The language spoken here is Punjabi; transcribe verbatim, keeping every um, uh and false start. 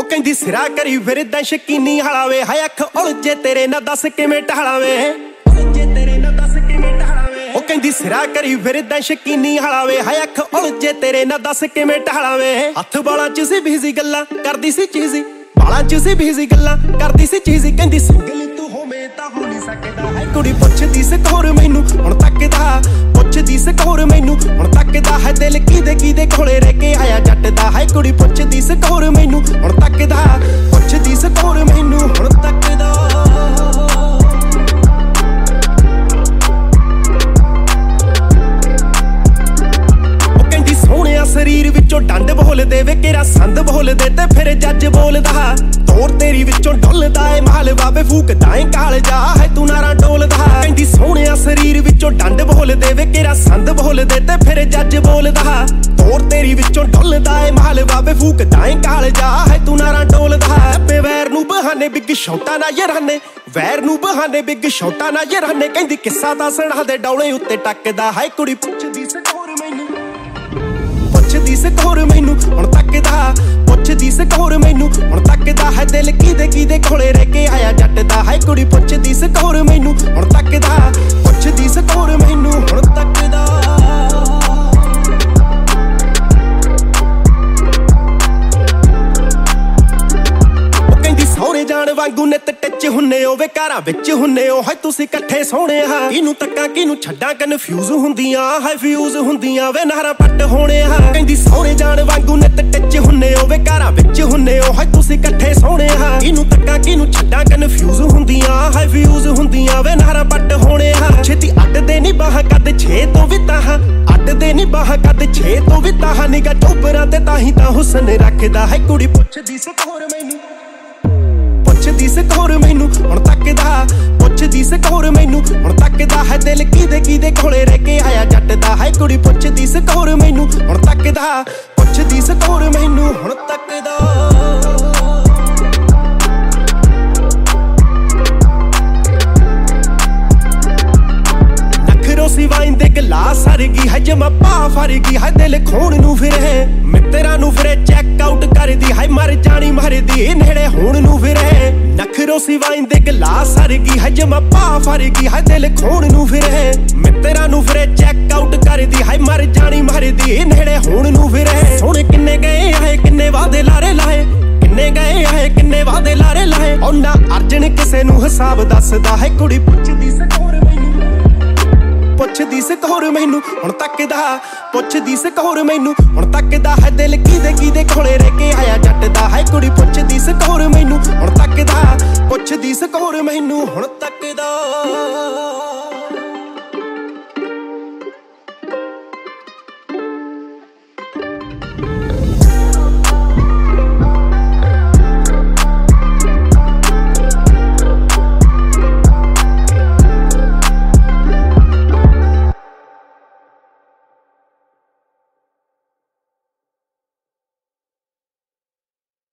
ਕਹਿੰਦੀ ਸਿਰਾ ਕਰੀ ਫਿਰਦਾ ਸ਼ਕੀਨੀ ਹਾਲਾ ਵੇ ਹਾਏ ਅੱਖ ਉਲਝੇ ਤੇਰੇ ਨਾ ਦੱਸ ਕਿਵੇਂ ਟਾਲਾ ਵੇ ਉਲਝੇ ਤੇਰੇ ਨਾ ਦੱਸ ਕਿਵੇਂ ਟਾਲਾ ਵੇ ਉਹ ਕਹਿੰਦੀ ਸਿਰਾ ਕਰੀ ਫਿਰਦਾ ਸ਼ਕੀਨੀ ਹਾਲਾ ਵੇ ਹਾਏ ਅੱਖ ਉਲਝੇ ਤੇਰੇ ਨਾ ਦੱਸ ਕਿਵੇਂ ਟਾਲਾ ਵੇ ਹੱਥ ਬਾਲਾਂ ਚ ਸੀ ਬਿਜ਼ੀ ਗੱਲਾਂ ਕਰਦੀ ਸੀ ਚੀਜ਼ੀ ਬਾਲਾਂ ਚ ਸੀ ਬਿਜ਼ੀ ਗੱਲਾਂ ਕਰਦੀ ਸੀ ਚੀਜ਼ੀ ਕਹਿੰਦੀ ਸਿੰਗਲ ਤੂੰ ਹੋਵੇਂ ਤਾਂ ਹੋ ਨਹੀਂ ਸਕਦਾ ਹੈ ਕੁੜੀ ਪੁੱਛਦੀ ਸਕੋਰ ਮੈਨੂੰ ਹੁਣ ਤੱਕਦਾ ਪੁੱਛਦੀ ਸਕੋਰ ਮੈਨੂੰ ਹੁਣ ਤੱਕਦਾ ਹੈ ਦਿਲ ਕਿਦੇ ਕਿਦੇ ਕੋਲੇ ਰਹਿ ਕੇ ਆਇਆ ਜੱਟ ਦਾ ਹੈ ਕੁੜੀ ਪੁੱਛਦੀ ਸਕੋਰ ਮੈਨੂੰ ਹੁਣ ਤੱਕਦਾ ਪੁੱਛਦੀ ਸਕੋਰ ਮੈਨੂੰ ਹੁਣ ਤੱਕਦਾ ਸਰੀਰ ਵਿੱਚੋਂ ਡੰਡ ਬੋਲਦੇ ਵੇ ਕਿਹੜਾ ਸੰਦ ਬੋਲਦੇ ਤੇ ਫਿਰ ਜੱਜ ਬੋਲਦਾ ਤੋਰ ਤੇਰੀ ਵਿੱਚੋਂ ਡੁੱਲਦਾ ਏ ਮਾਲ ਬਾਬੇ ਫੂਕਦਾ ਏ ਕਾਲ ਜਾ ਹੈ ਤੂੰ ਨਾਰਾ ਡੋਲਦਾ ਕਹਿੰਦੀ ਸੋਹਣਿਆ ਸਰੀਰ ਵਿੱਚੋਂ ਡੰਡ ਬੋਲਦੇ ਵੇ ਕਿਹੜਾ ਸੰਦ ਬੋਲਦੇ ਤੇ ਫਿਰ ਜੱਜ ਬੋਲਦਾ ਤੋਰ ਤੇਰੀ ਵਿੱਚੋਂ ਡੁੱਲਦਾ ਏ ਮਾਲ ਬਾਬੇ ਫੂਕਦਾ ਏ ਕਾਲ ਜਾ ਹੈ ਤੂੰ ਨਾਰਾ ਡੋਲਦਾ ਪੇ ਵੈਰ ਨੂੰ ਬਹਾਨੇ ਬਿੱਗ ਸ਼ੌਟਾਂ ਨਾ ਯਾਰਾਨੇ ਵੈਰ ਨੂੰ ਬਹਾਨੇ ਬਿੱਗ ਸ਼ੌਟਾਂ ਨਾ ਯਾਰਾਨੇ ਕਹਿੰਦੀ ਕਿੱਸਾ ਦੱਸਣਾ ਦੇ ਡੌਲੇ ਉੱਤੇ ਟੱਕਦਾ ਹੈ ਕੁੜੀ ਪੁੱਛਦੀ ਸਕੋਰ ਮੈਨੂੰ ਪੁੱਛਦੀ ਸਕੋਰ ਮੈਨੂੰ ਹੁਣ ਤੱਕਦਾ ਪੁੱਛਦੀ ਸਕੋਰ ਮੈਨੂੰ ਹੁਣ ਤੱਕਦਾ ਹੈ ਦਿਲ ਕਿਦੇ ਕਿਦੇ ਕੋਲੇ ਰਹਿ ਕੇ ਆਇਆ ਜੱਟ ਦਾ ਹੈ ਕੁੜੀ ਪੁੱਛਦੀ ਸਕੋਰ ਮੈਨੂੰ ਹੁਣ ਤੱਕਦਾ ਪੁੱਛਦੀ ਸਕੋਰ ਮੈਨੂੰ ਹੁਣ ਤੱਕਦਾ ਸੋਹਣੇ ਜਾਣ ਵਾਂਗੂ ਨਿੱਤ ਟਿੱਚ ਹੁੰਨੇ ਓ ਵੇ ਘਰਾਂ ਵਿੱਚ ਹੁੰਨੇ ਓ ਹਾਏ ਤੁਸੀਂ ਇਕੱਠੇ ਸੋਹਣੇ ਆ ਕਿਹਨੂੰ ਤੱਕਾਂ ਕਿਹਨੂੰ ਛੱਡਾਂ ਕਨਫਿਊਜ਼ ਹੁੰਦੀਆਂ ਹਾਏ ਫਿਊਜ਼ ਹੁੰਦੀਆਂ ਵੇ ਨਾਰਾ ਪੱਟ ਹੋਣੇ ਆ ਕਹਿੰਦੀ ਸੋਹਣੇ ਜਾਣ ਵਾਂਗੂ ਨਿੱਤ ਟਿੱਚ ਹੁੰਨੇ ਓ ਵੇ ਘਰਾਂ ਵਿੱਚ ਹੁੰਨੇ ਓ ਹਾਏ ਤੁਸੀਂ ਇਕੱਠੇ ਸੋਹਣੇ ਆ ਕਿਹਨੂੰ ਤੱਕਾਂ ਕਿਹਨੂੰ ਛੱਡਾਂ ਕਨਫਿਊਜ਼ ਹੁੰਦੀਆਂ ਹਾਏ ਫਿਊਜ਼ ਹੁੰਦੀਆਂ ਵੇ ਨਾਰਾ ਪੱਟ ਹੋਣੇ ਆ ਛੇਤੀ ਅੱਡਦੇ ਨਹੀਂ ਬਾਹਾਂ ਕੱਦ ਛੇ ਤੋਂ ਵੀ ਤਾਹਾਂ ਅੱਡਦੇ ਨਹੀਂ ਬਾਹਾਂ ਕੱਦ ਛੇ ਤੋਂ ਵੀ ਤਾਹਾਂ ਨਿਗਾ ਚੋਬਰਾਂ ਤੇ ਤਾਂ ਹੀ ਤਾਂ ਹੁਸਨ ਰੱਖਦਾ ਹੈ ਕੁੜੀ ਪੁੱਛਦੀ ਸਕੋਰ ਮੈਨੂੰ ਪੁੱਛਦੀ ਸਕੋਰ ਮੈਨੂੰ ਹੁਣ ਤੱਕਦਾ ਪੁੱਛਦੀ ਸਕੋਰ ਮੈਨੂੰ ਹੁਣ ਤੱਕਦਾ ਹੈ ਦਿਲ ਕਿਦੇ ਕਿਦੇ ਕੋਲੇ ਰਹਿ ਕੇ ਆਇਆ ਜੱਟ ਦਾ ਹੈ ਕੁੜੀ ਪੁੱਛਦੀ ਸਕੋਰ ਮੈਨੂੰ ਹੁਣ ਤੱਕਦਾ ਪੁੱਛਦੀ ਸਕੋਰ ਮੈਨੂੰ ਹੁਣ ਤੱਕਦਾ ਸਿਵਾਈਂ ਦੇ ਗਲਾਸ ਹਰਗੀ ਹੈ ਜਮਾ ਪਾ ਫਰਗੀ ਹੈ ਦਿਲ ਖੋਣ ਨੂੰ ਫਿਰੇ ਮਿੱਤਰਾਂ ਨੂੰ ਫਿਰੇ ਚੈੱਕ ਆਊਟ ਕਰਦੀ ਹੈ ਮਰ ਜਾਣੀ ਮਰਦੀ ਨੇੜੇ ਹੋਣ ਨੂੰ ਫਿਰੇ ਨਖਰੋ ਸਿਵਾਈਂ ਦੇ ਗਲਾਸ ਹਰਗੀ ਹੈ ਜਮਾ ਪਾ ਫਰਗੀ ਹੈ ਦਿਲ ਖੋਣ ਨੂੰ ਫਿਰੇ ਮਿੱਤਰਾਂ ਨੂੰ ਫਿਰੇ ਚੈੱਕ ਆਊਟ ਕਰਦੀ ਹੈ ਮਰ ਜਾਣੀ ਮਰਦੀ ਨੇੜੇ ਹੋਣ ਨੂੰ ਫਿਰੇ ਸੋਹਣੇ ਕਿੰਨੇ ਗਏ ਆਏ ਕਿੰਨੇ ਵਾਦੇ ਲਾਰੇ ਲਾਏ ਕਿੰਨੇ ਗਏ ਆਏ ਕਿੰਨੇ ਵਾਦੇ ਲਾਰੇ ਲਾਏ ਉਹਨਾਂ ਅਰਜਨ ਕਿਸੇ ਨੂੰ ਹਿਸਾਬ ਦੱਸਦਾ ਹੈ ਕੁੜੀ ਪੁੱਛਦੀ ਸਕੋਰ ਮੈਨੂੰ ਪੁੱਛਦੀ ਸਕੋਰ ਮੈਨੂੰ ਹੁਣ ਤੱਕਦਾ ਪੁੱਛਦੀ ਸਕੋਰ ਮੈਨੂੰ ਹੁਣ ਤੱਕਦਾ ਹੈ ਦਿਲ ਕਿਦੇ ਕਿਦੇ ਕੋਲੇ ਰਹਿ ਕੇ ਆਇਆ ਜੱਟ ਦਾ ਹੈ ਕੁੜੀ ਪੁੱਛਦੀ ਸਕੋਰ ਮੈਨੂੰ ਹੁਣ ਤੱਕਦਾ ਪੁੱਛਦੀ ਸਕੋਰ ਮੈਨੂੰ ਹੁਣ ਤੱਕਦਾ